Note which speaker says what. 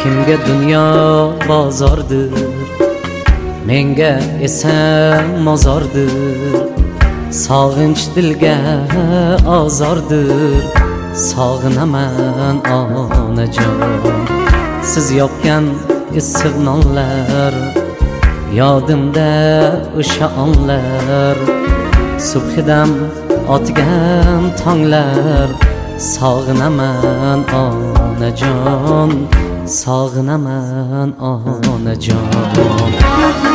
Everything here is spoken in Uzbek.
Speaker 1: kimga dunyo bozordir, menga esa mozordir. Sog'inch dilga ozordir, sog'inaman onajon. Siz yopgan issiq nonlar, yodimda o'sha onlar. Subhidam otgan tonglar, sog'inaman onajon, sog'inaman onajon.